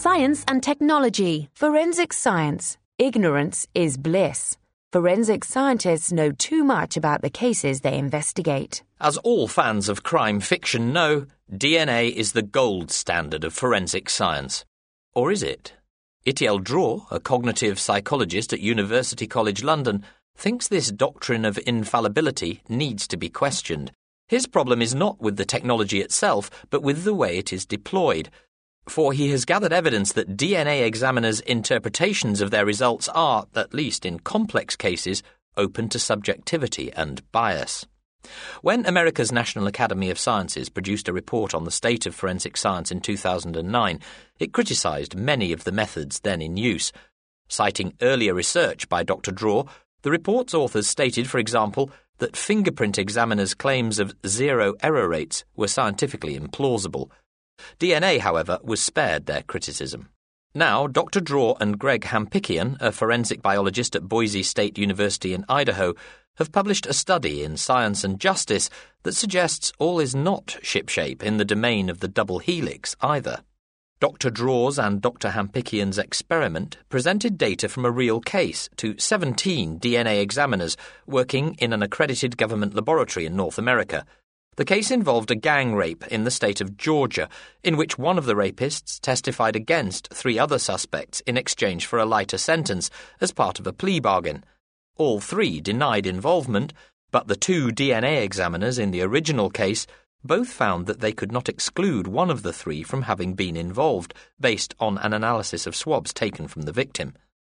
Science and technology. Forensic science. Ignorance is bliss. Forensic scientists know too much about the cases they investigate. As all fans of crime fiction know, DNA is the gold standard of forensic science. Or is it? Itiel Dror, a cognitive psychologist at University College London, thinks this doctrine of infallibility needs to be questioned. His problem is not with the technology itself, but with the way it is deployed. For he has gathered evidence that DNA examiners' interpretations of their results are, at least in complex cases, open to subjectivity and bias. When America's National Academy of Sciences produced a report on the state of forensic science in 2009, it criticised many of the methods then in use. Citing earlier research by Dr. Dror, the report's authors stated, for example, that fingerprint examiners' claims of zero error rates were scientifically implausible. DNA, however, was spared their criticism. Now, Dr. Dror and Greg Hampikian, a forensic biologist at Boise State University in Idaho, have published a study in Science and Justice that suggests all is not shipshape in the domain of the double helix either. Dr. Dror's and Dr. Hampikian's experiment presented data from a real case to 17 DNA examiners working in an accredited government laboratory in North America. The case involved a gang rape in the state of Georgia, in which one of the rapists testified against 3 other suspects in exchange for a lighter sentence as part of a plea bargain. All 3 denied involvement, but the 2 DNA examiners in the original case both found that they could not exclude one of the 3 from having been involved, based on an analysis of swabs taken from the victim.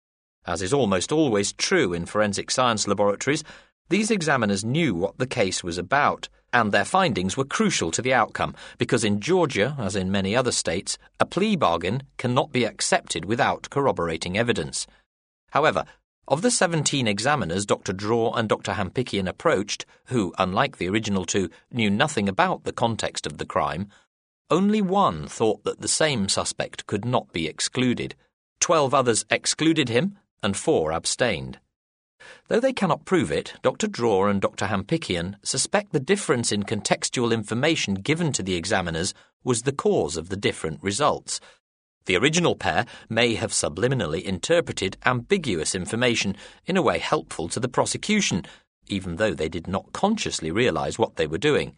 As is almost always true in forensic science laboratories, these examiners knew what the case was about, and their findings were crucial to the outcome, because in Georgia, as in many other states, a plea bargain cannot be accepted without corroborating evidence. However, of the 17 examiners Dr. Dror and Dr. Hampikian approached, who, unlike the original 2, knew nothing about the context of the crime, only 1 thought that the same suspect could not be excluded. 12 others excluded him, and 4 abstained. Though they cannot prove it, Dr. Dror and Dr. Hampikian suspect the difference in contextual information given to the examiners was the cause of the different results. The original pair may have subliminally interpreted ambiguous information in a way helpful to the prosecution, even though they did not consciously realise what they were doing.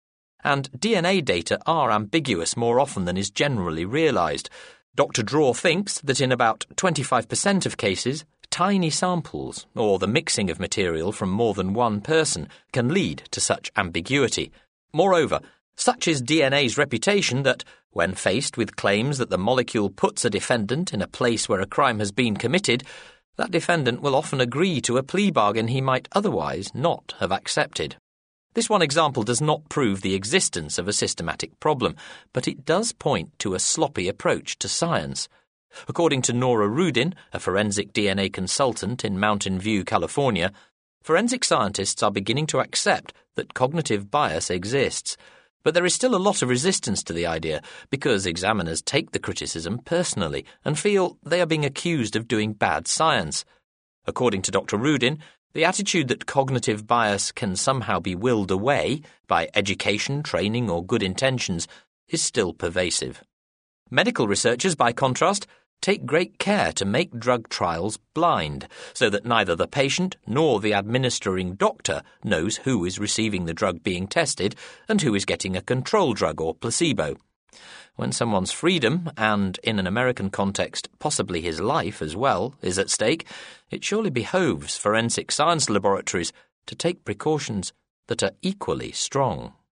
And DNA data are ambiguous more often than is generally realised. Dr. Dror thinks that in about 25% of cases, tiny samples, or the mixing of material from more than one person, can lead to such ambiguity. Moreover, such is DNA's reputation that, when faced with claims that the molecule puts a defendant in a place where a crime has been committed, that defendant will often agree to a plea bargain he might otherwise not have accepted. This one example does not prove the existence of a systematic problem, but it does point to a sloppy approach to science. According to Nora Rudin, a forensic DNA consultant in Mountain View, California, forensic scientists are beginning to accept that cognitive bias exists. But there is still a lot of resistance to the idea because examiners take the criticism personally and feel they are being accused of doing bad science. According to Dr. Rudin, the attitude that cognitive bias can somehow be willed away by education, training, or good intentions is still pervasive. Medical researchers, by contrast, take great care to make drug trials blind, so that neither the patient nor the administering doctor knows who is receiving the drug being tested and who is getting a control drug or placebo. When someone's freedom, and in an American context, possibly his life as well, is at stake, it surely behoves forensic science laboratories to take precautions that are equally strong.